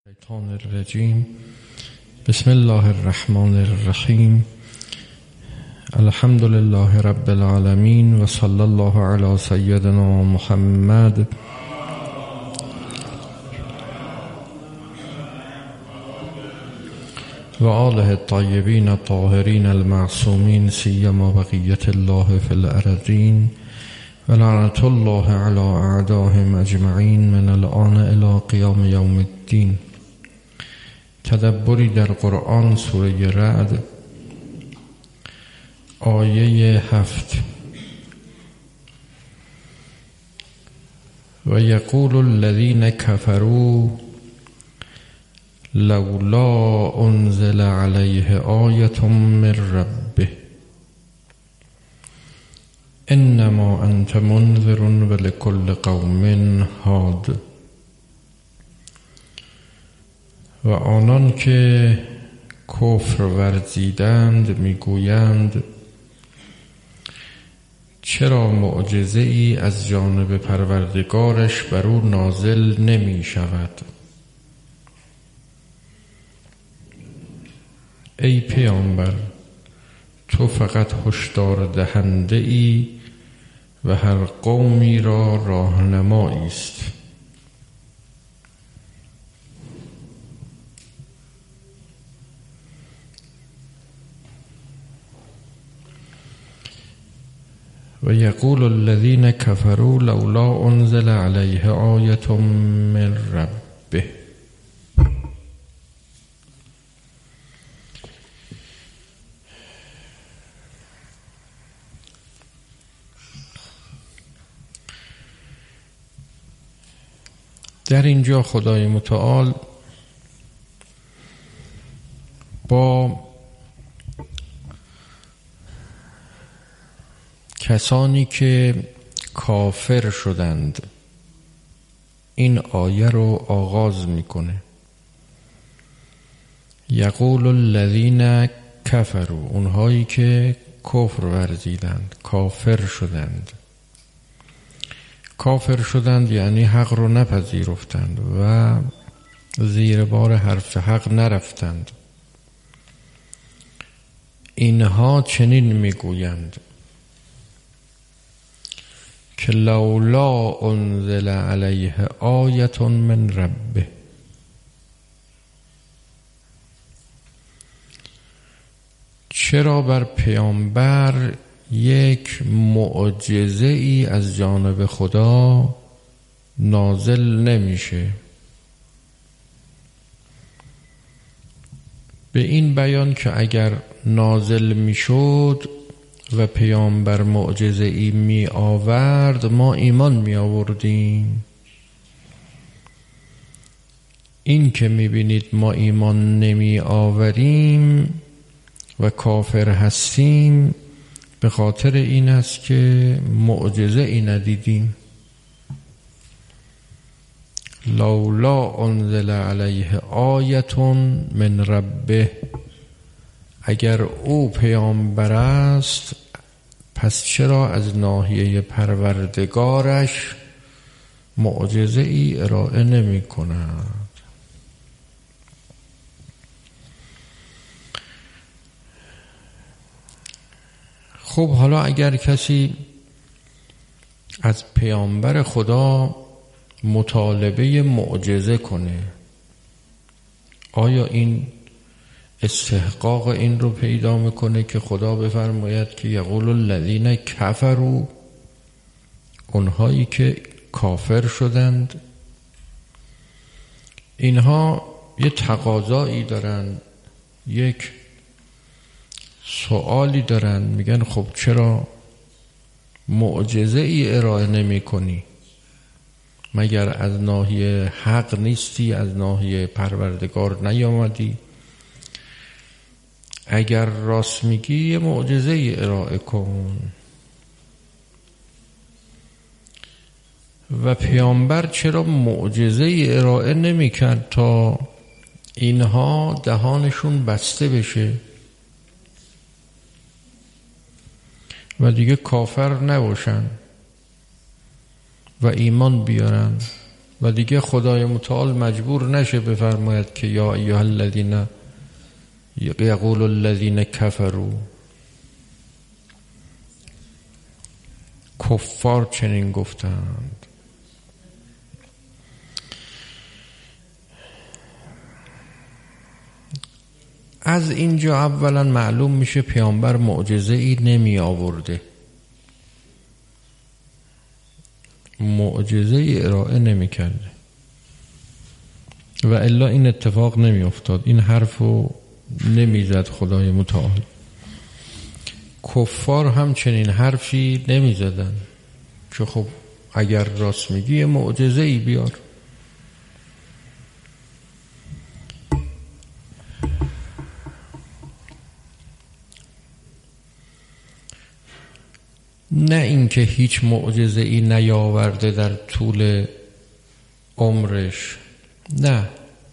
الشیطان الرجیم. بسم الله الرحمن الرحیم. الحمد لله رب العالمین و صلی الله علی سیدنا محمد و آله الطیبین الطاهرین المعصومین سیما بقیة الله فی الارضین و لعنة الله علی اعدائهم اجمعین من الآن الی قیام یوم الدین. تدبری در قرآن، سوره رعد، آیه 7. و یقول الذین کفروا لولا انزل علیه آیة من ربه انما انت منذر ولکل قوم هاد. و آنان که کفر ورزیدند میگویند چرا معجزه ای از جانب پروردگارش بر او نازل نمی شود؟ ای پیامبر، تو فقط هشدار دهنده ای و هر قومی را راهنمایی است. و یقول الذین کفروا لولا انزل علیه آیة من ربه. در اینجا خدای متعال با کسانی که کافر شدند این آیه رو آغاز میکنه. یقول الذین کفروا، اونهایی که کفر ورزیدند، کافر شدند. کافر شدند یعنی حق رو نپذیرفتند و زیر بار حرف حق نرفتند. اینها چنین میگویند که لولا انزل علیه آیة من ربه. چرا بر پیامبر یک معجزه ای از جانب خدا نازل نمیشه؟ به این بیان که اگر نازل میشد و پیامبر معجزه ای می آورد ما ایمان می آوردیم. این که می بینید ما ایمان نمی آوریم و کافر هستیم به خاطر این است که معجزه ای ندیدیم. لولا انزل علیه آیة من ربه، اگر او پیامبر است پس چرا از ناحیه پروردگارش معجزه ای ارائه نمی کند؟ خب حالا اگر کسی از پیامبر خدا مطالبه معجزه کنه، آیا این استحقاق این رو پیدا میکنه که خدا بفرماید که یقول الذین کفروا، اونهایی که کافر شدند؟ اینها یه تقاضایی دارن، یک سوالی دارن، میگن خب چرا معجزه ای ارائه نمی کنی؟ مگر از ناحیه حق نیستی؟ از ناحیه پروردگار نیامدی؟ اگر راست میگی یه معجزه ای ارائه کن. و پیامبر چرا معجزه ای ارائه نمی کرد تا اینها دهانشون بسته بشه و دیگه کافر نباشن و ایمان بیارن؟ و دیگه خدای متعال مجبور نشه بفرماید که یا ایها الذین یقول الذین کفروا، کفار چنین گفتند. از اینجا اولا معلوم میشه پیامبر معجزه ای نمی آورده، معجزه ای ارائه نمی کرده و الا این اتفاق نمی افتاد، این حرفو نمی زد خدای متعال. کفار هم چنین حرفی نمی زدن که خب اگر راست میگی معجزه ای بیار. نه اینکه هیچ معجزه ای نیاورده در طول عمرش، نه،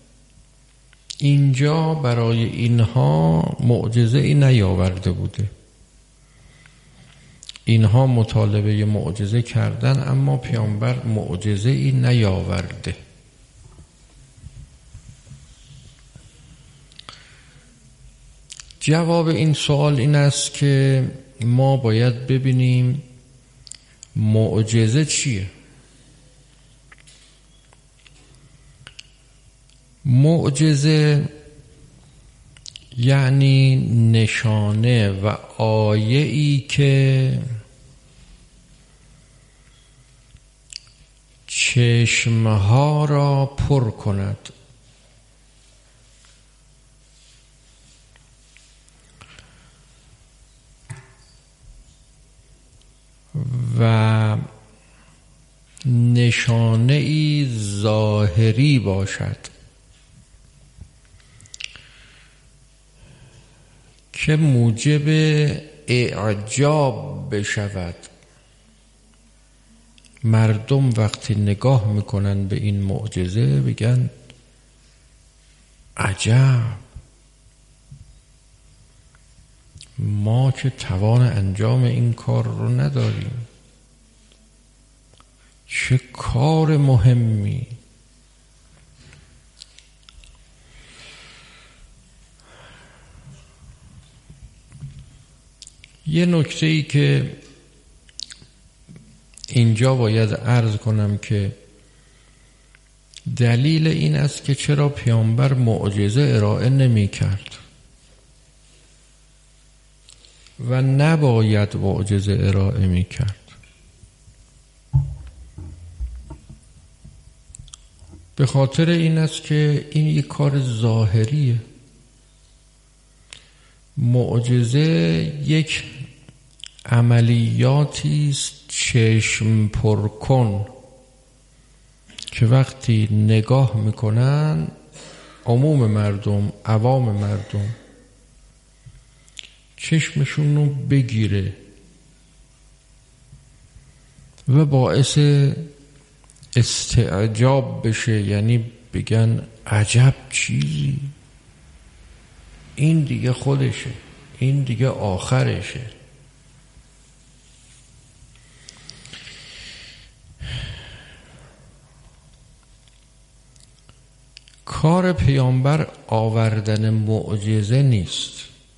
اینجا برای اینها معجزه ای نیاورده بوده. اینها مطالبه معجزه کردن اما پیامبر معجزه ای نیاورده. جواب این سوال این است که ما باید ببینیم معجزه چیه. معجزه یعنی نشانه و آیه‌ای که چشمها را پر کند. و نشانه ای ظاهری باشد که موجب اعجاب بشود. مردم وقتی نگاه میکنن به این معجزه بگن عجب، ما که توان انجام این کار رو نداریم، چه کار مهمی. یه نکته ای که اینجا باید عرض کنم که دلیل این است که چرا پیامبر معجزه ارائه نمی کرد و نباید معجزه ارائه می کرد. به خاطر این است که این یک کار ظاهریه. معجزه یک عملیاتی است چشم پر کن که وقتی نگاه میکنن عموم مردم، عوام مردم چشمشون رو بگیره و باعث استعجاب بشه، یعنی بگن عجب چیزی، این دیگه خودشه، این دیگه آخرشه. کار پیامبر آوردن معجزه نیست.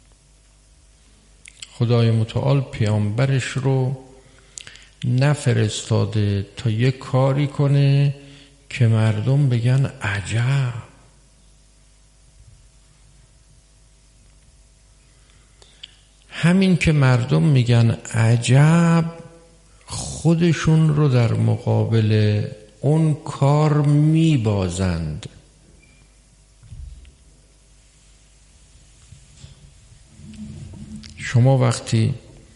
خدای متعال پیامبرش رو نفرستاده تا یک کاری کنه که مردم بگن عجب. همین که مردم میگن عجب خودشون رو در مقابل اون کار میبازند. شما وقتی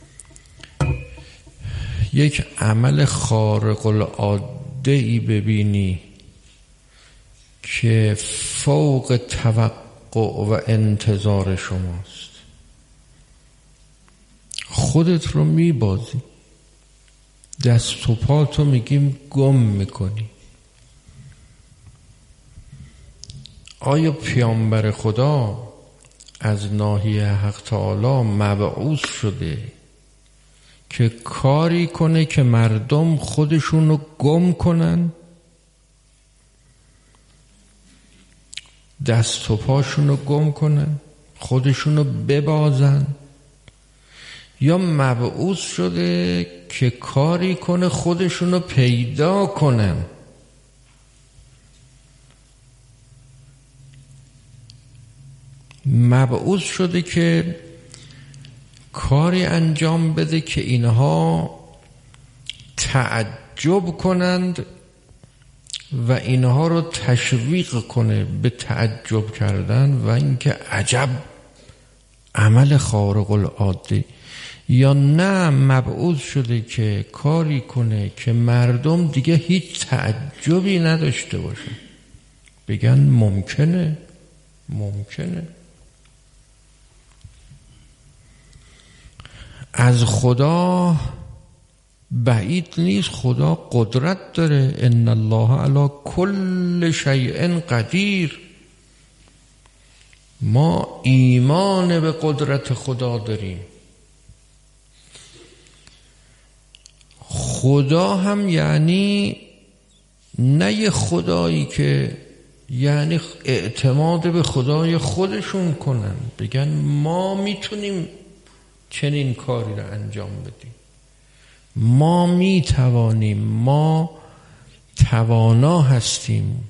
یک عمل خارق العاده ای ببینی که فوق توقع و انتظار شماست، خودت رو میبازی، دست و پاتو میگیم گم میکنی. آیا پیامبر خدا از ناحیه حق تعالی مبعوث شده که کاری کنه که مردم خودشونو گم کنن؟ دست و پاشونو گم کنن، خودشونو ببازن، یا مبعوث شده که کاری کنه خودشونو پیدا کنن. مبعوث شده که کاری انجام بده که اینها تعجب کنند و اینها رو تشویق کنه به تعجب کردن و اینکه عجب عمل خارق العاده. یا نه، مبعوث شده که کاری کنه که مردم دیگه هیچ تعجبی نداشته باشه، بگن ممکنه. از خدا بعید نیست، خدا قدرت داره. ان الله علی کل شیء قدیر. ما ایمان به قدرت خدا داریم. خدا هم یعنی نه یه خدایی که یعنی اعتماد به خدای خودشون کنن، بگن ما میتونیم چنین کاری رو انجام بدیم، ما میتوانیم، ما توانا هستیم.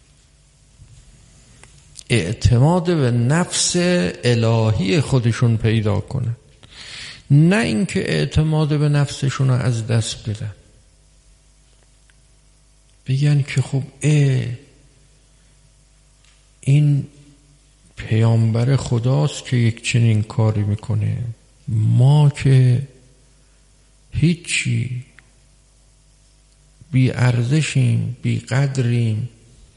اعتماد به نفس الهی خودشون پیدا کنن، نه اینکه اعتماد به نفسشون رو از دست بدن، بگن که خب این پیامبر خداست که یک چنین کاری میکنه، ما که هیچی، بی ارزشیم، بی قدریم.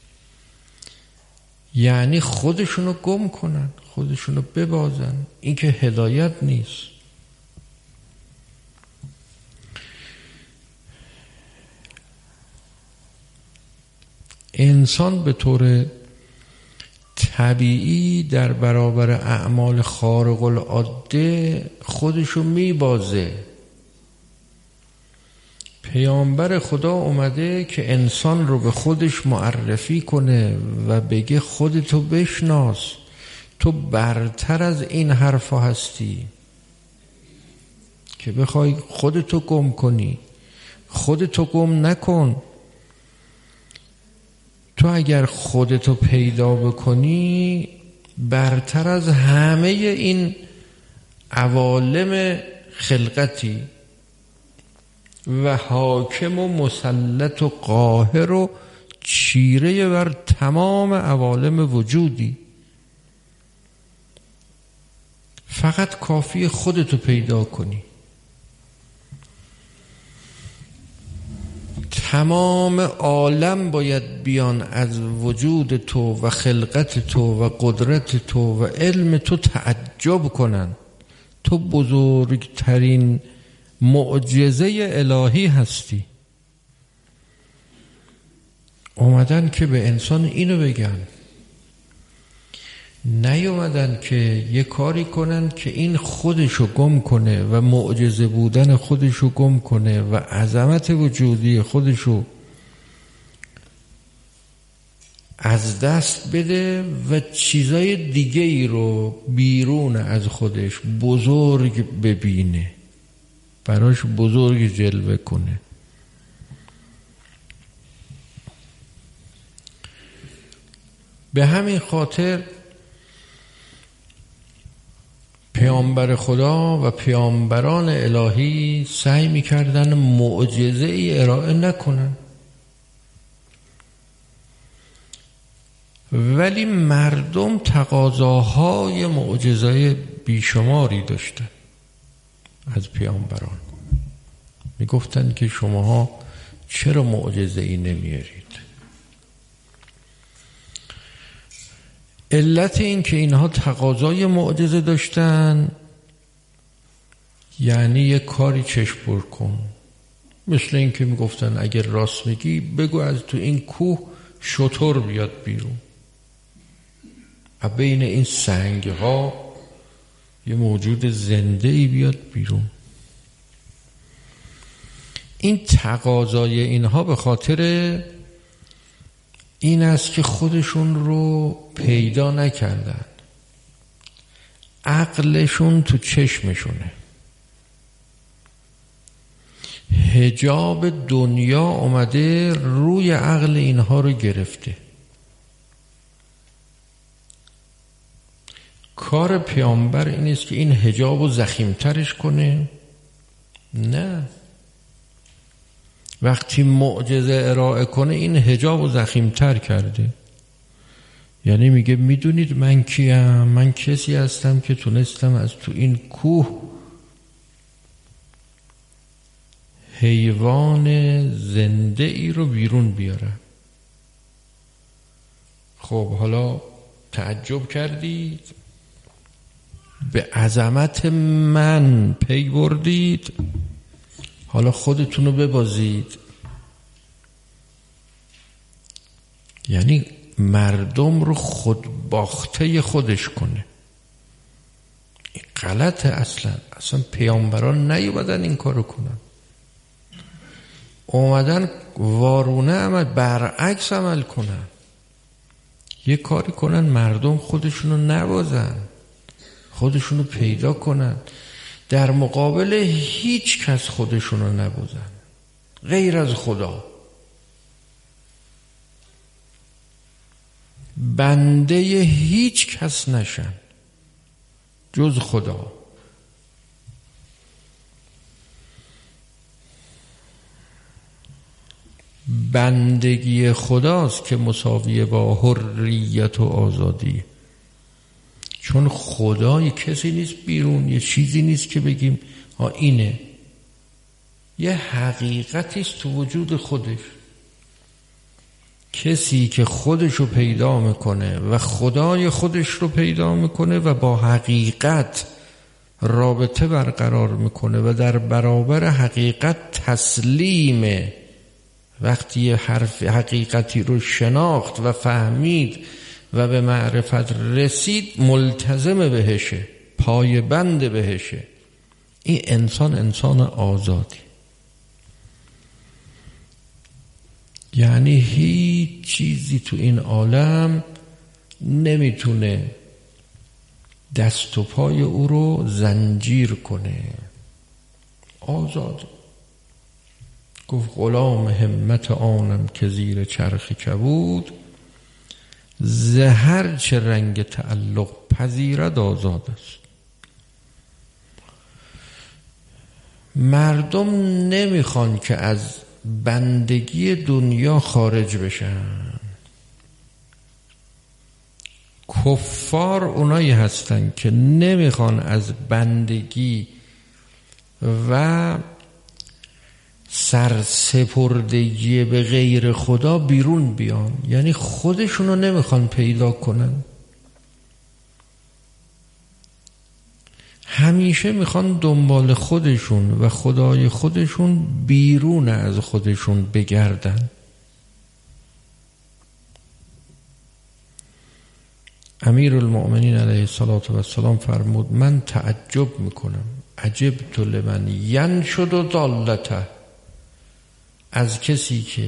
یعنی خودشونو گم کنن، خودشونو ببازن. این که هدایت نیست. انسان به طور طبیعی در برابر اعمال خارق العاده خودشو میبازه. پیامبر خدا اومده که انسان رو به خودش معرفی کنه و بگه خودتو بشناس، تو برتر از این حرفا هستی که بخوای خودتو گم کنی. خودتو گم نکن. تو اگر خودتو پیدا بکنی برتر از همه این عوالم خلقتی و حاکم و مسلط و قاهر و چیره بر تمام عوالم وجودی. فقط کافی خودتو پیدا کنی. تمام عالم باید بیان از وجود تو و خلقت تو و قدرت تو و علم تو تعجب کنن. تو بزرگترین معجزه الهی هستی. اومدن که به انسان اینو بگن، نیومدن که یه کاری کنن که این خودشو گم کنه و معجزه بودن خودشو گم کنه و عظمت وجودی خودشو از دست بده و چیزای دیگه ای رو بیرون از خودش بزرگ ببینه، براش بزرگ جلوه کنه. به همین خاطر پیامبر خدا و پیامبران الهی سعی میکردن معجزه ای ارائه نکنن، ولی مردم تقاضاهای معجزه بیشماری داشتن از پیامبران. میگفتن که شماها چرا معجزه ای نمیارید؟ علت این که اینها تقاضای معجزه داشتن یعنی یه کاری چشم پر کن. مثل این که میگفتن اگر راست میگی بگو از تو این کوه شتر بیاد بیرون، بین این سنگ ها یه موجود زنده ای بیاد بیرون. این تقاضای اینها به خاطر این است که خودشون رو پیدا نکردن، عقلشون تو چشمشونه، حجاب دنیا اومده روی عقل اینها رو گرفته. کار پیامبر این است که این حجاب رو ضخیم‌ترش کنه؟ نه، وقتی معجزه ارائه کنه این حجاب رو ضخیم‌تر کرده. یعنی میگه میدونید من کیم؟ من کسی هستم که تونستم از تو این کوه حیوان زنده ای رو بیرون بیارم. خب حالا تعجب کردید؟ به عظمت من پی بردید؟ حالا خودتون رو ببازید. یعنی مردم رو خود باخته خودش کنه. این غلطه. اصلا پیامبران نیومدن این کارو کنن، اومدن وارونه عمل برعکس عمل کنن. یه کاری کنن مردم خودشونو نبازن، خودشونو پیدا کنن، در مقابل هیچ کس خودشونو نبازن غیر از خدا. بنده هیچ کس نشن جز خدا. بندگی خداست که مساویه با حریت و آزادی. چون خدا یه کسی نیست بیرون، یه چیزی نیست که بگیم اینه، یه حقیقتیست تو وجود خودش. کسی که خودش رو پیدا میکنه و خدای خودش رو پیدا میکنه و با حقیقت رابطه برقرار میکنه و در برابر حقیقت تسلیمه، وقتی یه حقیقتی رو شناخت و فهمید و به معرفت رسید ملتزم بهشه، پایبند بهشه، این انسان آزادی. یعنی هیچ چیزی تو این عالم نمیتونه دست و پای او رو زنجیر کنه. آزاد. گفت غلام همت آنم که زیر چرخ کبود، زهر چه رنگ تعلق پذیرد آزاد است. مردم نمیخوان که از بندگی دنیا خارج بشن. کفار اونایی هستن که نمیخوان از بندگی و سرسپردگی به غیر خدا بیرون بیان. یعنی خودشونو نمیخوان پیدا کنن، همیشه میخوان دنبال خودشون و خدای خودشون بیرون از خودشون بگردن. امیرالمؤمنین علیه السلام فرمود من تعجب میکنم، عجبت لمن ینشد ضالته، از کسی که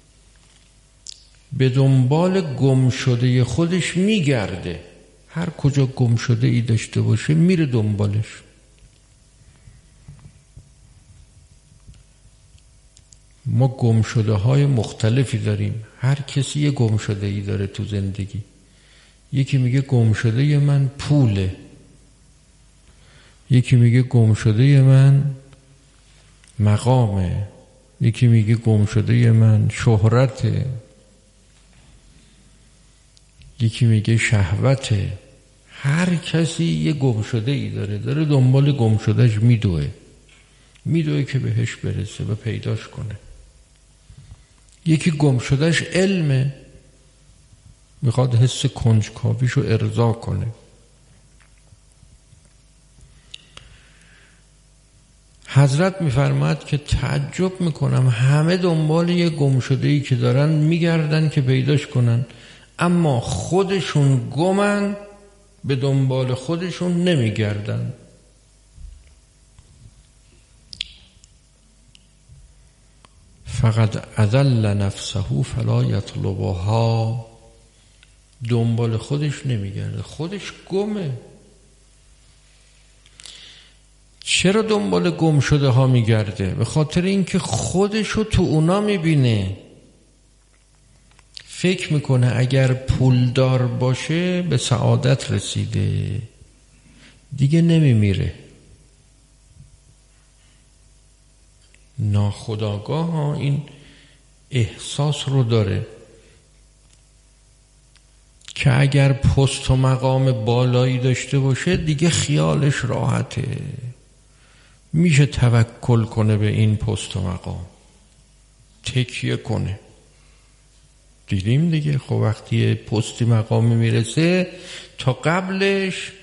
به دنبال گم شده خودش میگرده. هر کجا گم شده ای داشته باشه میره دنبالش. ما گم شده های مختلفی داریم، هر کسی یه گم شده ای داره تو زندگی. یکی میگه گم شده من پوله، یکی میگه گم شده من مقامه، یکی میگه گم شده من شهرته، یکی میگه شهوته. هر کسی یه گم شده ای داره دنبال گم شدهش میدوه که بهش برسه و پیداش کنه. یکی گم شدهش علمه، میخواد حس کنجکاویشو ارضا کنه. حضرت میفرماد که تعجب میکنم همه دنبال یه گم شده ای که دارن میگردن که پیداش کنن، اما خودشون گمن، به دنبال خودشون نمیگردن. فقد اذل نفسه فلا یطلبها. دنبال خودش نمیگرده، خودش گمه. چرا دنبال گم شده ها میگرده؟ به خاطر اینکه خودشو تو اونا میبینه. فکر میکنه اگر پولدار باشه به سعادت رسیده، دیگه نمیمیره. ناخودآگاه ها این احساس رو داره که اگر پست و مقام بالایی داشته باشه دیگه خیالش راحته، میشه توکل کنه به این پست و مقام، تکیه کنه. دیدیم دیگه، خب وقتی پستی مقامی میرسه تا قبلش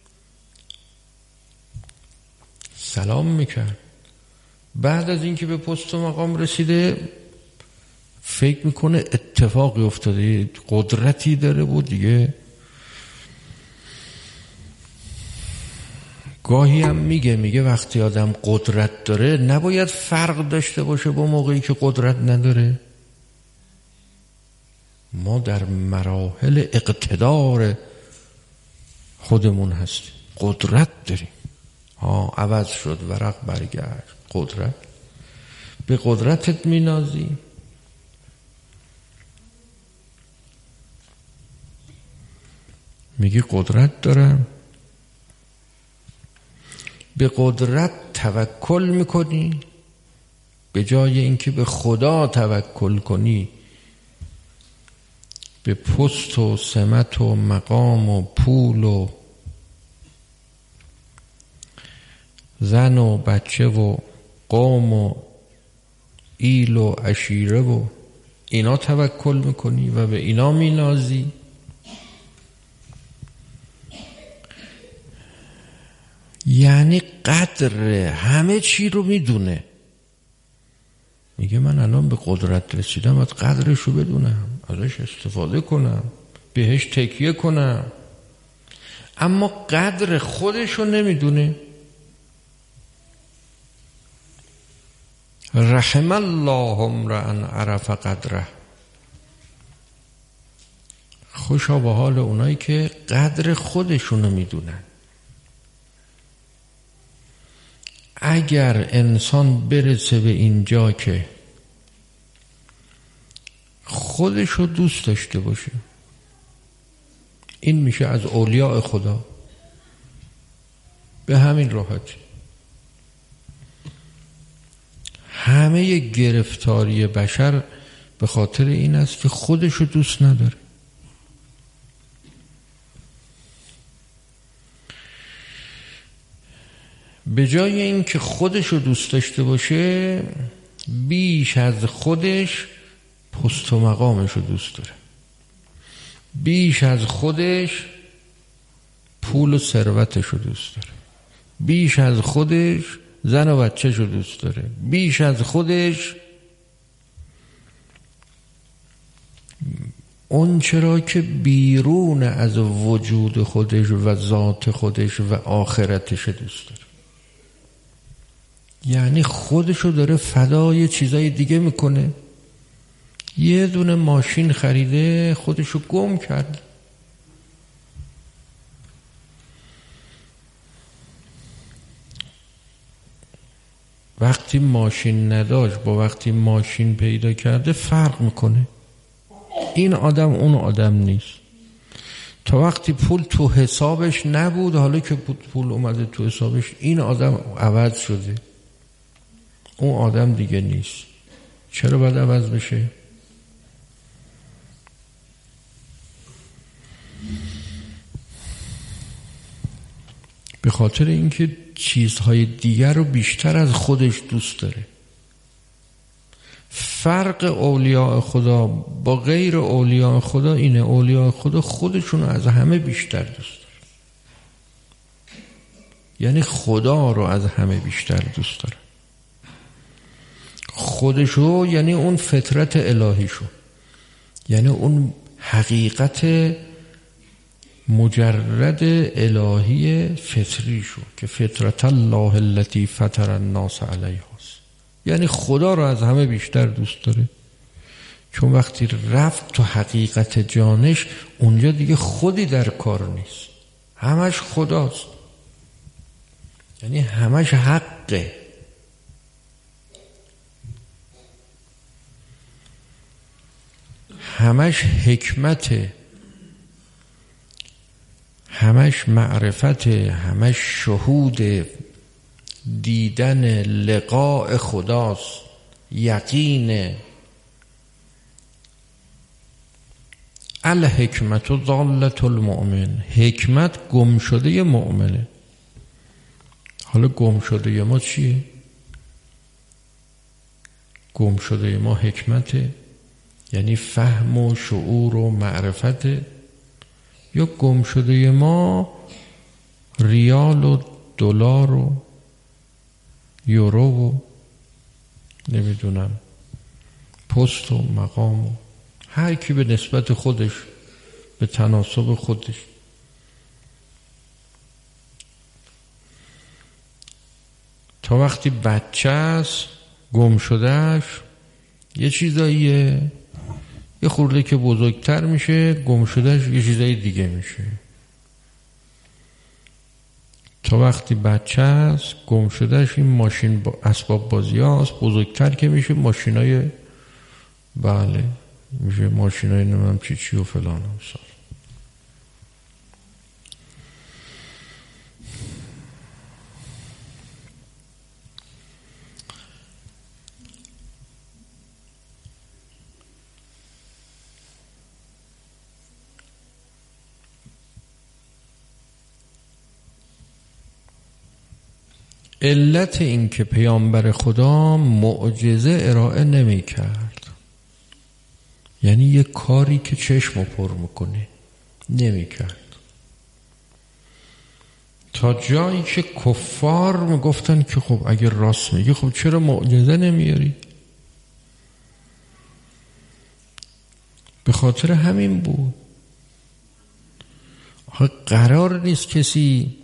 سلام میکرد، بعد از اینکه به پست و مقام رسیده فکر میکنه اتفاقی افتاده، قدرتی داره بود دیگه. گاهی هم میگه وقتی آدم قدرت داره نباید فرق داشته باشه با موقعی که قدرت نداره. ما در مراحل اقتدار خودمون هستیم، قدرت داریم. عوض شد، ورق برگشت، قدرت. به قدرتت مینازی. میگی قدرت دارم، به قدرت توکل میکنی، به جای اینکه به خدا توکل کنی به پست و سمت و مقام و پول و زن و بچه و قوم و ایل و عشیره و اینا توکل میکنی و به اینا مینازی. یعنی قدر همه چی رو میدونه. میگه من الان به قدرت رسیدم، از قدرش رو بدونم، ازش استفاده کنم، بهش تکیه کنم. اما قدر خودش رو نمیدونه. رحم الله امرأ عرف قدره. خوشا به حال اونایی که قدر خودشونو میدونن. اگر انسان برسه به اینجا که خودشو دوست داشته باشه، این میشه از اولیاء خدا. به همین راحتی. همه گرفتاری بشر به خاطر این است که خودشو دوست نداره. به جای این که خودش رو دوست داشته باشه، بیش از خودش پست و مقامش رو دوست داره، بیش از خودش پول و ثروتش رو دوست داره، بیش از خودش زن و بچهش رو دوست داره، بیش از خودش اون چرا که بیرون از وجود خودش و ذات خودش و آخرتش دوست داره. یعنی خودشو داره فدای چیزای دیگه میکنه. یه دونه ماشین خریده، خودشو گم کرد. وقتی ماشین نداشت با وقتی ماشین پیدا کرده فرق میکنه. این آدم اون آدم نیست. تا وقتی پول تو حسابش نبود، حالا که پول اومده تو حسابش، این آدم عوض شده، اون آدم دیگه نیست. چرا باید عوض بشه؟ به خاطر اینکه چیزهای دیگر رو بیشتر از خودش دوست داره. فرق اولیاء خدا با غیر اولیاء خدا اینه، اولیاء خدا خودشون از همه بیشتر دوست داره. یعنی خدا رو از همه بیشتر دوست داره. خودشو یعنی اون فطرت الهیشو، یعنی اون حقیقت مجرد الهی فطریشو که فطرت الله التي فطر الناس علیها است. یعنی خدا رو از همه بیشتر دوست داره. چون وقتی رفت تو حقیقت جانش، اونجا دیگه خودی در کار نیست، همش خداست، یعنی همش حقه. همش حکمته، همش معرفته، همش شهود دیدن لقاء خداست، یقینه. الحکمت ضالة المؤمن، حکمت گم شده مؤمنه. حالا گم شده ما چیه؟ گم شده ما حکمته، یعنی فهم و شعور و معرفته، یا گم شده ما ریال و دلار و یورو و نمیدونم پست و مقام و هر کی به نسبت خودش، به تناسب خودش. تا وقتی بچه است گم شدهش یه چیزاییه، یه خورده که بزرگتر میشه گم شدهش یه چیزای دیگه میشه. تا وقتی بچه است گم شدهش این ماشین اسباب بازی هاست، بزرگتر که میشه ماشینای بله میشه ماشینای نمیم چی و فلان همسار. علت این که پیامبر خدا معجزه ارائه نمی کرد، یعنی یه کاری که چشم پر میکنه نمی کرد، تا جایی که کفار میگفتن که خب اگر راست میگی خب چرا معجزه نمیاری؟ به خاطر همین بود. قرار نیست کسی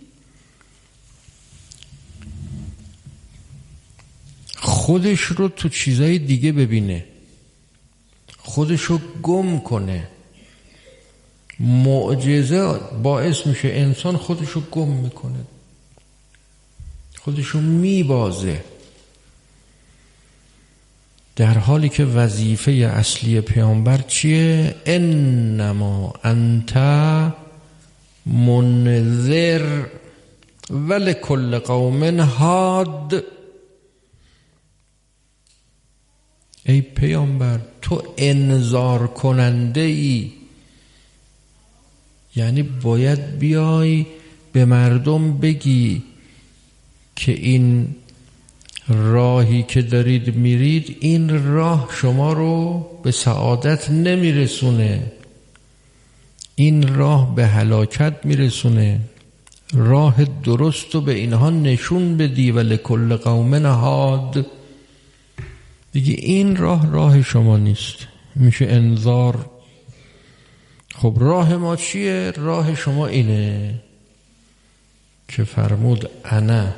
خودش رو تو چیزای دیگه ببینه، خودش رو گم کنه. معجزه باعث میشه انسان خودش رو گم میکنه، خودش رو میبازه، در حالی که وظیفه اصلی پیامبر چیه؟ انما انت منذر ولکل قوم هاد. ای پیامبر تو انذار کننده ای، یعنی باید بیای به مردم بگی که این راهی که دارید میرید، این راه شما رو به سعادت نمیرسونه، این راه به هلاکت میرسونه. راه درست رو به اینها نشون بدی. ولکل قوم هاد، دیگه این راه شما نیست، میشه انذار. خب راه ما چیه؟ راه شما اینه که فرمود انا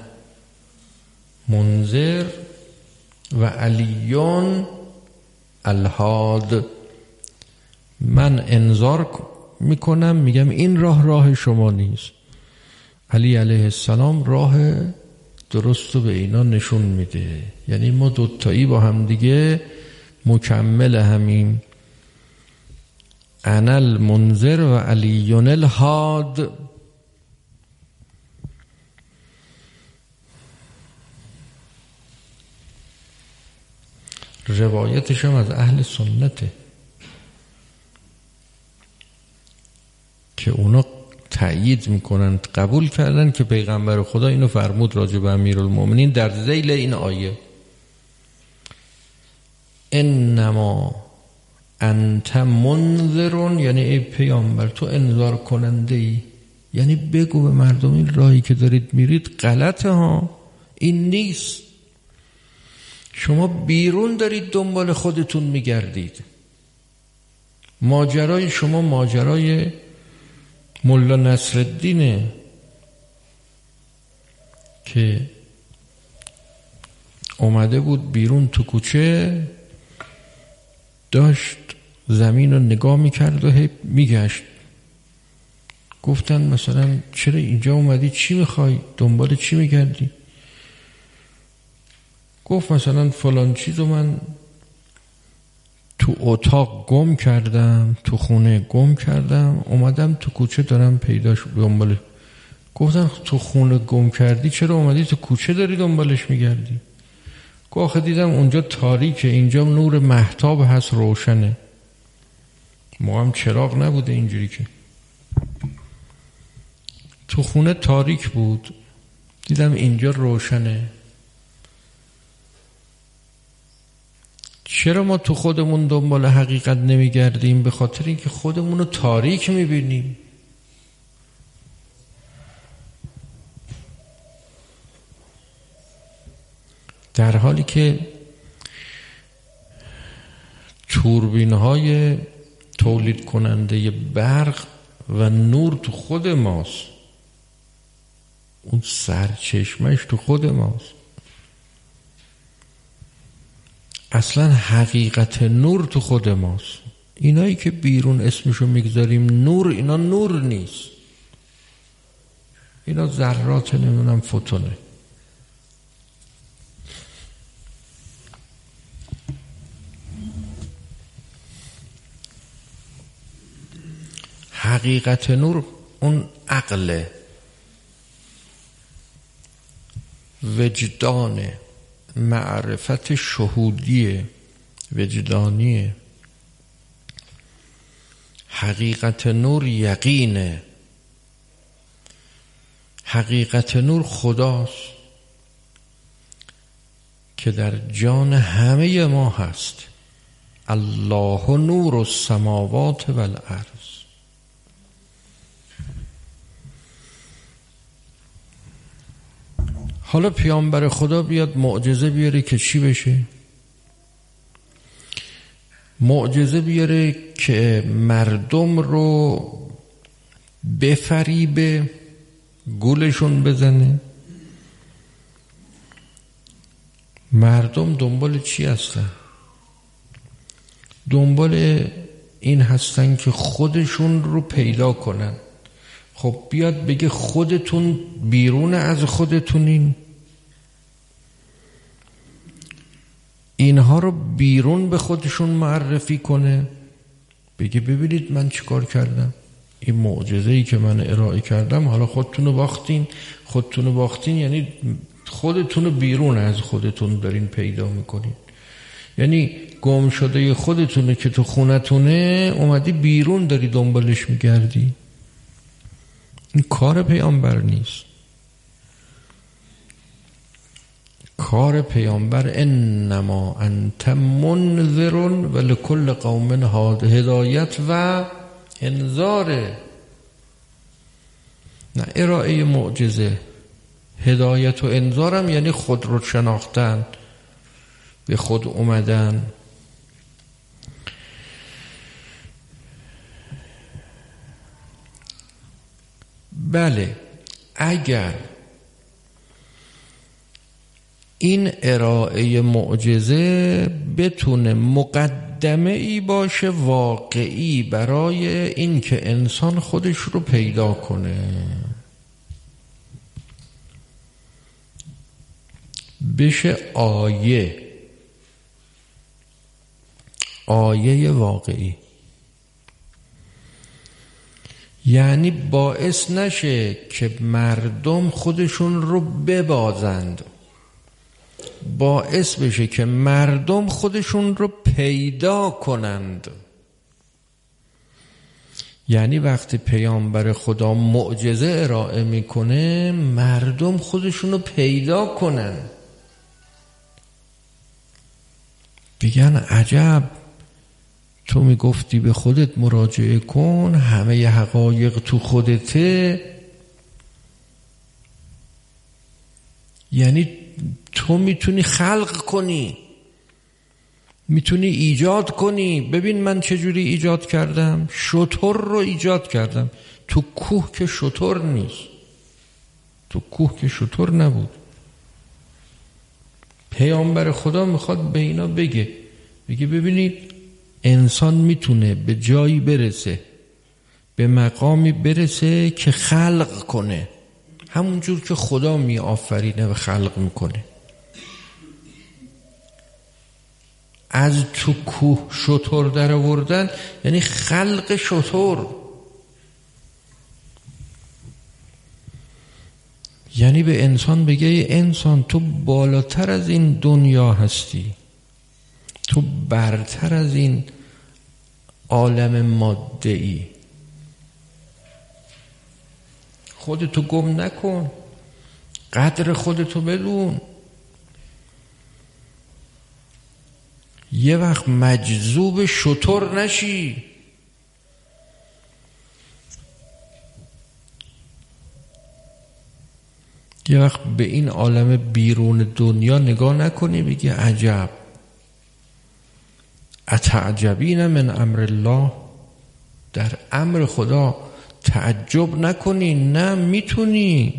منذر و علیون الهاد. من انذار میکنم، میگم این راه شما نیست. علی علیه السلام راه درست رو به اینا نشون میده. یعنی ما دوتایی با هم دیگه مکمل همین انا المنذر و علیون الهاد. روایتش هم از اهل سنته که اونا تأیید میکنن، قبول کردن که پیغمبر خدا اینو فرمود راجع به امیرالمومنین در ذیل این آیه انما انت منذرون، یعنی ای پیامبر تو انذار کننده ای، یعنی بگو به مردم این راهی که دارید میرید غلطه ها، این نیست. شما بیرون دارید دنبال خودتون میگردید. ماجرای شما ماجرای ملا نصرالدینه که اومده بود بیرون تو کوچه، داشت زمین رو نگاه میکرد و هی میگشت. گفتن مثلا چرا اینجا اومدی، چی میخوای، دنبال چی میگردی؟ گفت مثلا فلان چیزو من تو اتاق گم کردم، تو خونه گم کردم، اومدم تو کوچه دارم پیداش دنبال. گفتن تو خونه گم کردی، چرا اومدی تو کوچه داری دنبالش میگردی؟ گفت آخه دیدم اونجا تاریکه، اینجا نور مهتاب هست، روشنه. ما هم چراغ نبوده اینجوری که. تو خونه تاریک بود، دیدم اینجا روشنه. چرا ما تو خودمون دنبال حقیقت نمیگردیم؟ به خاطر اینکه خودمون رو تاریک میبینیم. در حالی که توربین‌های تولید کننده برق و نور تو خود ماست، اون سرچشمش تو خود ماست. اصلا حقیقت نور تو خود ماست. اینایی که بیرون اسمشو میگذاریم نور، اینا نور نیست، اینا ذرات نمیدونم فوتونه. حقیقت نور اون عقل، وجدان، معرفت شهودی وجدانی. حقیقت نور یقینه. حقیقت نور خداست که در جان همه ما هست. الله نور السماوات والارض. حالا پیامبر خدا بیاد معجزه بیاره که چی بشه؟ معجزه بیاره که مردم رو بفریبه، گولشون بزنه. مردم دنبال چی هستن؟ دنبال این هستن که خودشون رو پیدا کنن. خب بیاد بگه خودتون بیرون از خودتونین، اینها رو بیرون به خودشون معرفی کنه، بگه ببینید من چیکار کردم، این معجزه‌ای که من ارائه کردم، حالا خودتون رو باختین. خودتون رو باختین یعنی خودتون رو بیرون از خودتون دارین پیدا میکنین. یعنی گم شده خودتونه که تو خونتونه، اومدی بیرون داری دنبالش میگردی. این کار پیامبر نیست. کار پیامبر انما انت منذر ولکل قوم هاد، هدایت و انذاره، نه ارائه معجزه. هدایت و انذارم یعنی خود رو شناختن، به خود اومدن. بله، اگر این ارائه معجزه بتونه مقدمه ای باشه واقعی برای این که انسان خودش رو پیدا کنه، بشه آیه واقعی، یعنی باعث نشه که مردم خودشون رو ببازند، باعث بشه که مردم خودشون رو پیدا کنند. یعنی وقتی پیامبر خدا معجزه ارائه میکنه، مردم خودشون رو پیدا کنن، بگن عجب، تو میگفتی به خودت مراجعه کن، همه حقایق تو خودته. یعنی تو میتونی خلق کنی، میتونی ایجاد کنی. ببین من چجوری ایجاد کردم، شتر رو ایجاد کردم. تو کوه که شتر نیست، تو کوه که شتر نبود، پیامبر خدا میخواد به اینا بگه ببینید انسان میتونه به جایی برسه، به مقامی برسه که خلق کنه همون جور که خدا می آفرینه و خلق میکنه. از تو کوه شتر در آوردن یعنی خلق شتر، یعنی به انسان بگه ای انسان تو بالاتر از این دنیا هستی، تو برتر از این عالم ماده ای، خودتو گم نکن، قدر خودتو بدون. یه وقت مجذوب شتر نشی. یه وقت به این عالم بیرون دنیا نگاه نکنی بگی عجب، اتعجبین من امر الله، در امر خدا تعجب نکنی، نه میتونی،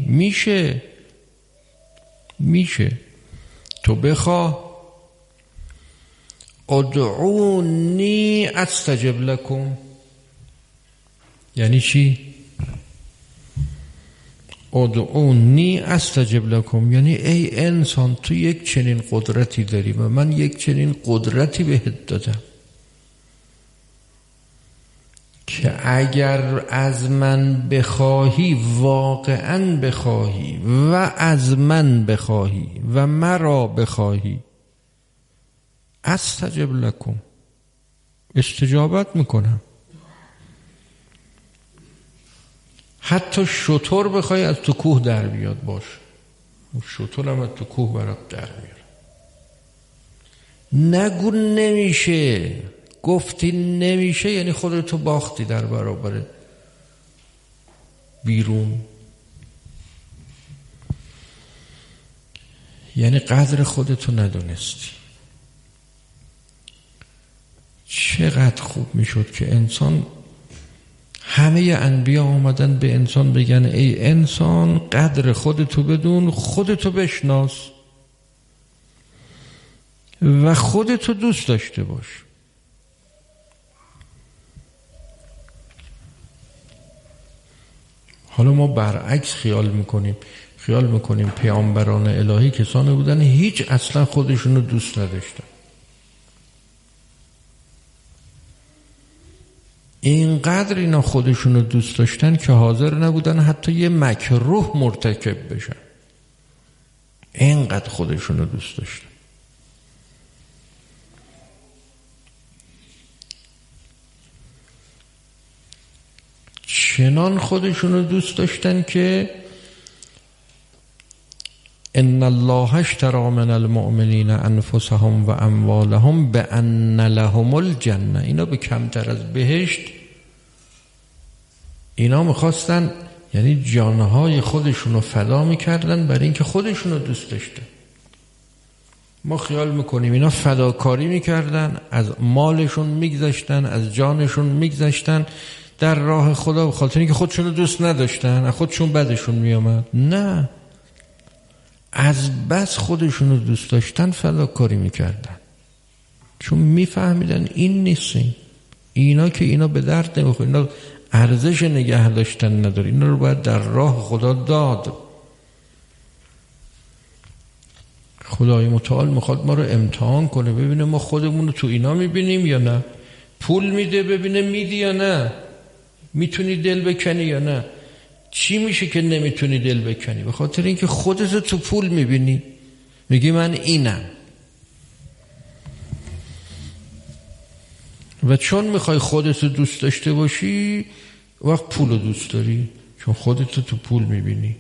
میشه. تو بخواه ادعونی استجب لکم، یعنی چی؟ ادعونی استجب لکم یعنی ای انسان تو یک چنین قدرتی داری و من یک چنین قدرتی بهت دادم که اگر از من بخواهی، واقعا بخواهی و از من بخواهی و مرا بخواهی، استجب لکم، استجابت میکنم. حتی شتر بخوای از تو کوه در بیاد باش، شتر هم از تو کوه برات در میاد. نگو نمیشه، گفتی نمیشه یعنی خودتو باختی در برابر بیرون، یعنی قدر خودتو ندونستی. چقدر خوب میشد که انسان، همه انبیا آمدن به انسان بگن ای انسان قدر خودتو بدون، خودتو بشناس و خودتو دوست داشته باش. حالا ما برعکس خیال میکنیم پیامبران الهی کسانی بودن هیچ اصلا خودشونو دوست نداشتن، اینقدر اینا خودشونو دوست داشتن که حاضر نبودن حتی یه مکروه مرتکب بشن، اینقدر خودشونو دوست داشتن. چنان خودشونو دوست داشتن که ان الله اشتری من المؤمنین انفسهم و اموالهم بان لهم الجنه، اینا به کمتر از بهشت، اینا میخواستن یعنی جانهای خودشونو فدا میکردن برای اینکه خودشونو دوست داشتن. ما خیال میکنیم اینا فداکاری میکردن، از مالشون میگذشتن، از جانشون میگذشتن در راه خدا، به خاطر اینکه خودشونو دوست نداشتن، از خودشون بدشون میامد. نه، از بس خودشونو دوست داشتن فداکاری میکردن، چون میفهمیدن این نیستین، اینا که اینا به درد نمیخوره، اینا ارزش نگه داشتن نداره، اینا رو باید در راه خدا داد. خدای متعال میخواد ما رو امتحان کنه، ببینه ما خودمون رو تو اینا میبینیم یا نه. پول میده ببینه میدی یا نه، میتونی دل بکنی یا نه. چی میشه که نمیتونی دل بکنی؟ به خاطر اینکه خودت تو پول میبینی، میگی من اینم، و چون میخوای خودت رو دوست داشته باشی وقت پول رو دوست داری، چون خودت رو تو پول میبینی.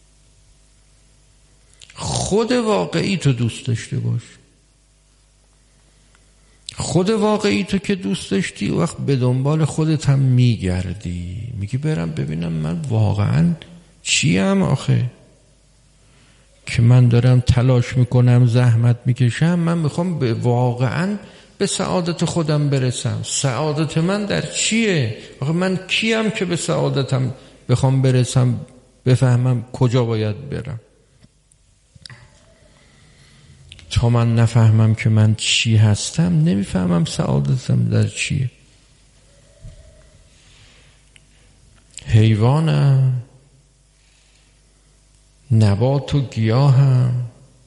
خود واقعی تو دوست داشته باش. خود واقعی تو که دوست داشتی وقت به دنبال خودت هم میگردی، میگی برم ببینم من واقعا چیم آخه که من دارم تلاش میکنم، زحمت میکشم، من میخوام به واقعا به سعادت خودم برسم. سعادت من در چیه؟ آخه من کیم که به سعادتم بخوام برسم، بفهمم کجا باید برم. تا من نفهمم که من چی هستم نمیفهمم سعادتم در چیه. حیوانم، نبات و گیاهم،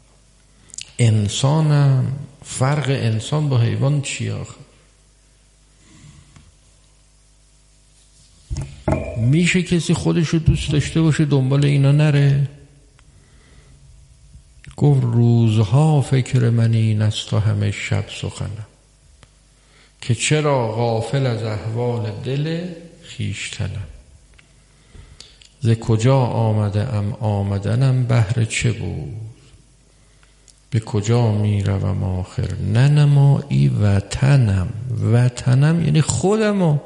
انسانم. فرق انسان با حیوان چیه آخه؟ میشه کسی خودشو دوست داشته باشه دنبال اینا نره؟ گفت روزها فکر من این است و همه شب سخنم، که چرا غافل از احوال دل خویشتنم. ز کجا آمده ام آمدنم بهر چه بود، به کجا می روم آخر ننمایی وطنم. وطنم یعنی خودمو.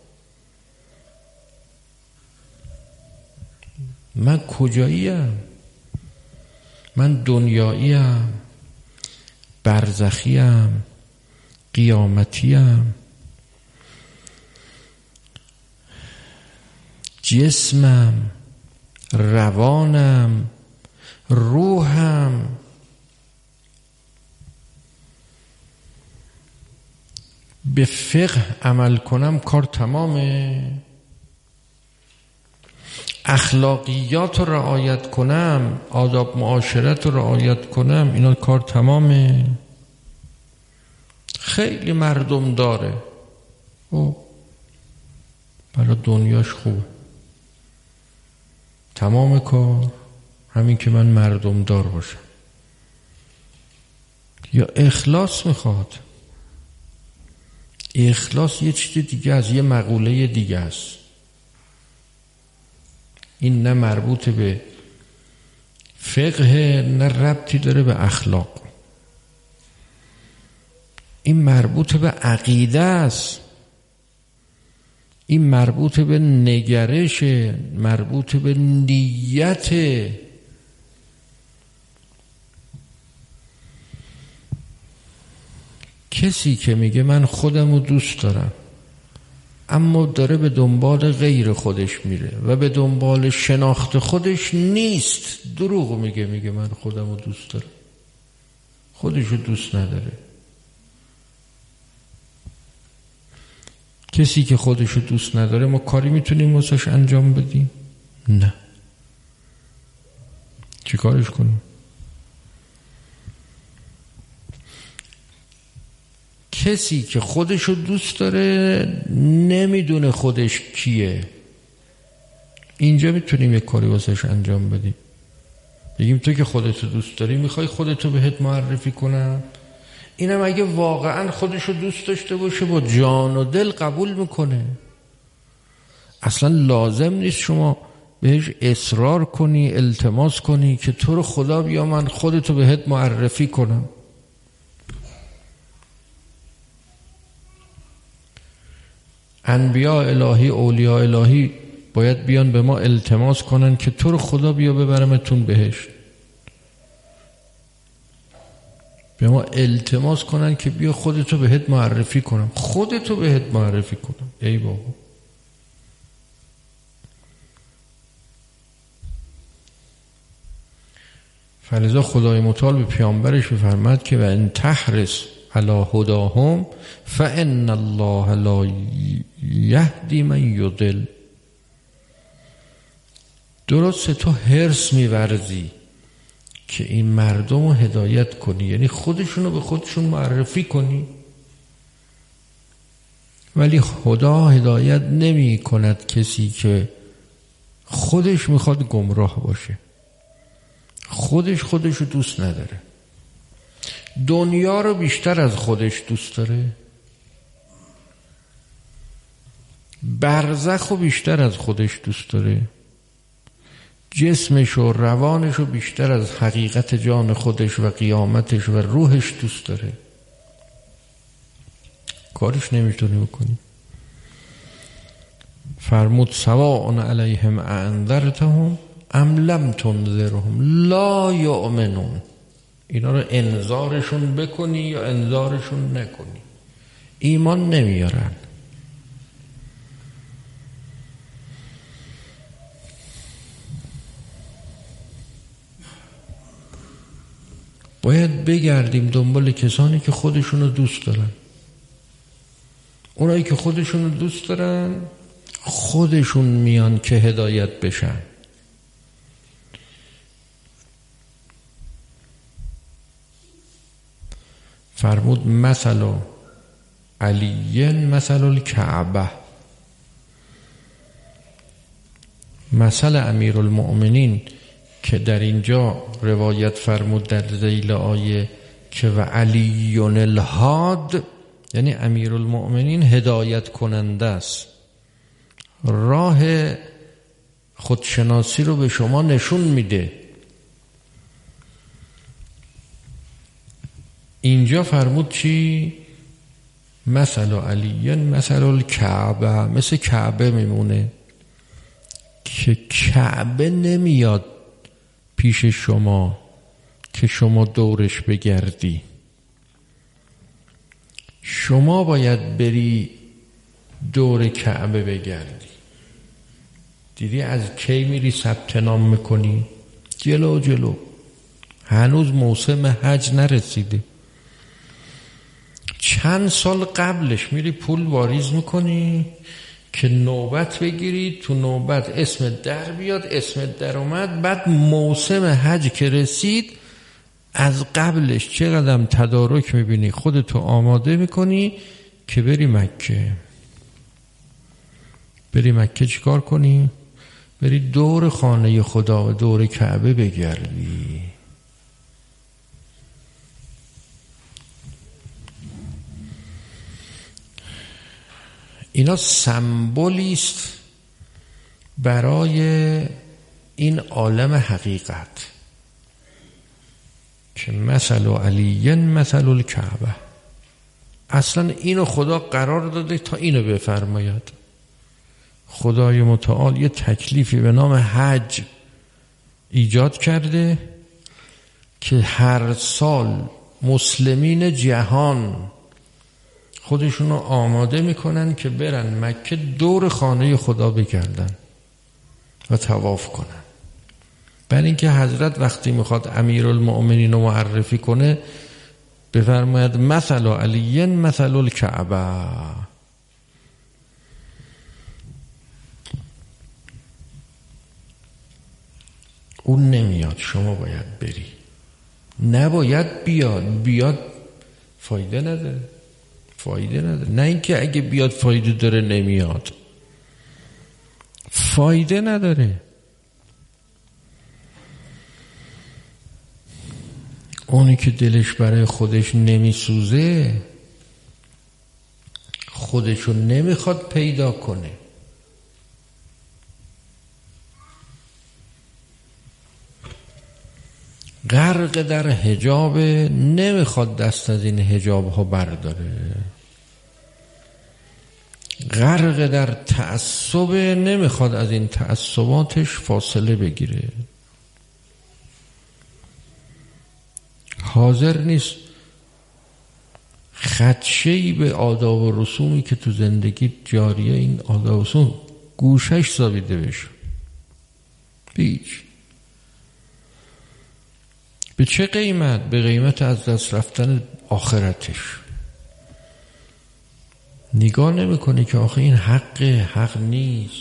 من کجاییم؟ من دنیاییم، برزخیم، قیامتیم، جسمم، روانم، روحم. به فقه عمل کنم کار تمامه. اخلاقیات رو رعایت کنم، آداب معاشرت رو رعایت کنم، اینا کار تمامه. خیلی مردم داره او برای دنیاش خوبه. تمام کار همین که من مردم دار باشم. یا اخلاص میخواد. اخلاص یه چیز دیگه از یه مقوله دیگه است. این نه مربوط به فقه نه ربطی داره به اخلاق. این مربوط به عقیده است. این مربوط به نگرش، مربوط به نیت. کسی که میگه من خودم رو دوست دارم اما داره به دنبال غیر خودش میره و به دنبال شناخت خودش نیست، دروغ میگه من خودم رو دوست دارم، خودش رو دوست نداره. کسی که خودش رو دوست نداره ما کاری میتونیم واسش انجام بدیم؟ نه. چی کارش کنیم؟ کسی که خودش رو دوست داره نمیدونه خودش کیه. اینجا میتونیم یک کاری واسش انجام بدیم. بگیم تو که خودت رو دوست داری میخوای خودت رو بهت معرفی کنم؟ اینم اگه واقعا خودش رو دوست داشته باشه با جان و دل قبول میکنه. اصلا لازم نیست شما بهش اصرار کنی، التماس کنی که تو رو خدا بیا من خودت رو بهت معرفی کنم. انبیاء الهی، اولیاء الهی باید بیان به ما التماس کنن که تو رو خدا بیا ببرمتون بهشت. به ما التماس کنن که بیا خودتو بهت معرفی کنم، خودتو بهت معرفی کنم. ای بابا، فلذا خدای متعال به پیامبرش بفرماد که و ان تحرص علی هداهم فان الله لا یهدی من یضل. درسته تو حرص می‌ورزی که این مردم رو هدایت کنی، یعنی خودشونو به خودشون معرفی کنی، ولی خدا هدایت نمی کند کسی که خودش میخواد گمراه باشه، خودش رو دوست نداره، دنیا رو بیشتر از خودش دوست داره، برزخ رو بیشتر از خودش دوست داره، جسمش و روانش رو بیشتر از حقیقت جان خودش و قیامتش و روحش دوست داره. کارش نمیتونی بکنی. فرمود سواء علیهم انذرتهم ام لم تنذرهم لا یؤمنون. اینا رو انذارشون بکنی یا انذارشون نکنی ایمان نمیارن. باید بگردیم دنبال کسانی که خودشونو دوست دارن. اونایی که خودشونو دوست دارن خودشون میان که هدایت بشن. فرمود مثل علی مثل الکعبه، مثل امیرالمؤمنین که در اینجا روایت فرمود در ذیل آیه که و علی الهاد، یعنی امیرالمؤمنین هدایت کننده است، راه خودشناسی رو به شما نشون میده. اینجا فرمود چی؟ مثل علی مثل الکعبه، مثل کعبه میمونه که کعبه نمیاد پیش شما که شما دورش بگردی، شما باید بری دور کعبه بگردی. دیدی از کی میری ثبت نام میکنی؟ جلو هنوز موسم حج نرسیده، چند سال قبلش میری پول واریز میکنی که نوبت بگیری، تو نوبت اسم در بیاد، اسم در اومد، بعد موسم حج که رسید از قبلش چقدر تدارک میبینی، خودتو آماده میکنی که بری مکه. بری مکه چیکار کنی؟ بری دور خانه خدا و دور کعبه بگردی. اینا سمبولی است برای این عالم حقیقت که مثل علی مثل الکعبه. اصلا اینو خدا قرار داده تا اینو بفرماید. خدای متعال یه تکلیفی به نام حج ایجاد کرده که هر سال مسلمین جهان خودشونو آماده میکنن که برن مکه دور خانه خدا بگردن و طواف کنن. برای اینکه حضرت وقتی میخواد امیرالمؤمنین رو معرفی کنه بفرماید مثل علی مثل الکعبه. اون نمیاد، شما باید بری. نباید بیاد فایده نداره. نه اینکه اگه بیاد فایده داره نمیاد، فایده نداره. اونی که دلش برای خودش نمیسوزه خودشو نمیخواد پیدا کنه. غرق در حجاب، نمیخواد دست از این حجاب ها برداره. غرق در تعصب، نمیخواد از این تعصباتش فاصله بگیره. حاضر نیست خدشه‌ای به آداب و رسومی که تو زندگی جاریه این آداب و رسوم گوشش زابیده بشه. هیچ. به چه قیمت؟ به قیمت از دست رفتن آخرتش. نگاه نمی کنی که آخه این حق نیست.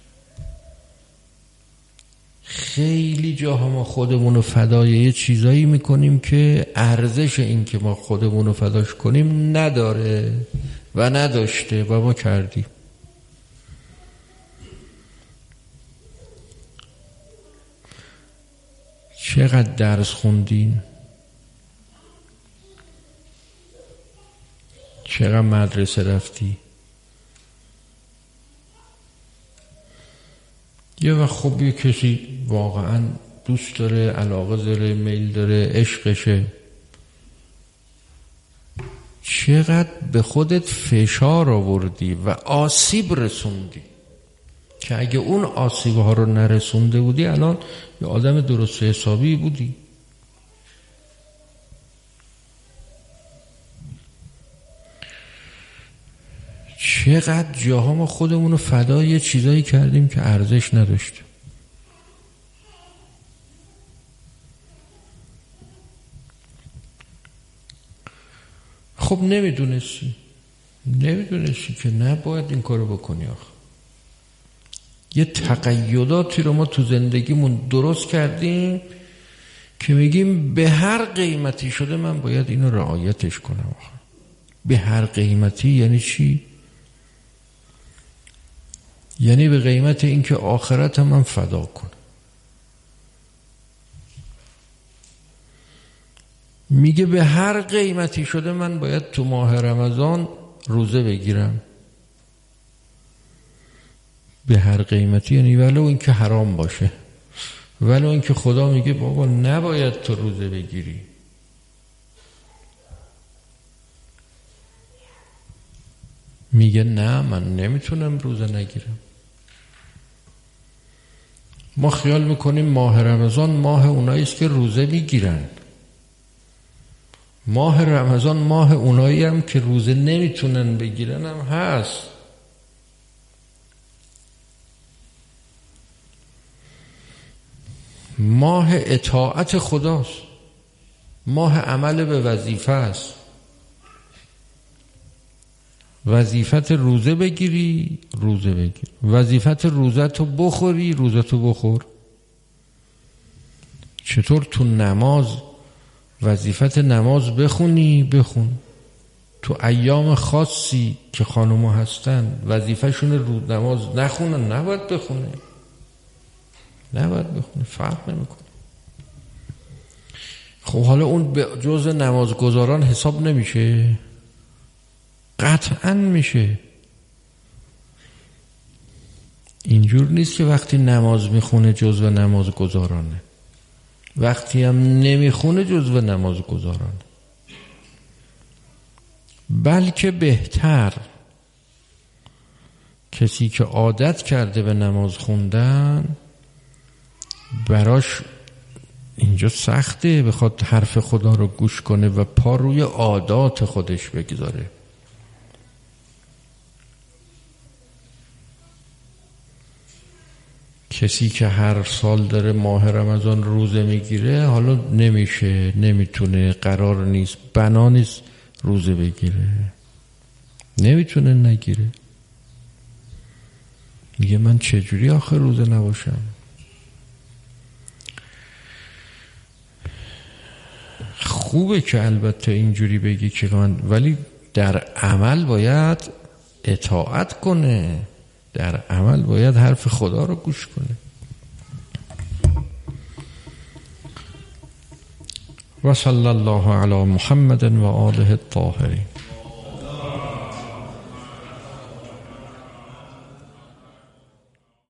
خیلی جاها ما خودمونو فدای یه چیزایی میکنیم که ارزش این که ما خودمونو فداش کنیم نداره و نداشته و ما کردیم. چقدر درس خوندین؟ چقدر مدرسه رفتی؟ یه وقت خب یه کسی واقعا دوست داره، علاقه داره، میل داره، عشقشه، چقدر به خودت فشار آوردی و آسیب رسوندی که اگه اون آسیب ها رو نرسونده بودی الان یه آدم درست حسابی بودی. چقدر جاها ما خودمونو فدای چیزایی کردیم که ارزش نداشته. خب نمیدونستی که نباید این کارو بکنی. آخه یه تقیداتی رو ما تو زندگیمون درست کردیم که میگیم به هر قیمتی شده من باید اینو رعایتش کنم. آخه به هر قیمتی یعنی چی؟ یعنی به قیمت اینکه آخرت من فدا کنم. میگه به هر قیمتی شده من باید تو ماه رمضان روزه بگیرم. به هر قیمتی یعنی ولو اینکه حرام باشه، ولو اینکه خدا میگه بابا نباید تو روزه بگیری. میگه نه من نمیتونم روزه نگیرم. ما خیال میکنیم ماه رمضان ماه اونایی است که روزه میگیرن. ماه رمضان ماه اونایی هم که روزه نمیتونن بگیرن هم هست. ماه اطاعت خداست، ماه عمل به وظیفه است. وظیفت روزه بگیری روزه بگیر، وظیفت روزتو بخوری روزتو بخور. چطور تو نماز وظیفت نماز بخونی بخون، تو ایام خاصی که خانوما هستن وظیفهشون رو نماز نخونن نباید بخونه، فرق نمیکنه. خب حالا اون به جز نمازگزاران حساب نمیشه؟ قطعا میشه. اینجور نیست که وقتی نماز میخونه جزو نمازگزارانه، وقتی هم نمیخونه جزو نمازگزارانه. بلکه بهتر کسی که عادت کرده به نماز خوندن براش اینجا سخته بخواد حرف خدا رو گوش کنه و پا روی عادات خودش بگذاره. کسی که هر سال داره ماه رمضان روزه میگیره حالا نمیشه، نمیتونه، قرار نیست، بنا نیست روزه بگیره، نمیتونه نگیره. میگه من چجوری آخه روزه نباشم؟ خوبه که البته اینجوری بگی که من، ولی در عمل باید اطاعت کنه، در عمل باید حرف خدا رو گوش کنه. و صلی الله علی محمد و آله الطاهرین.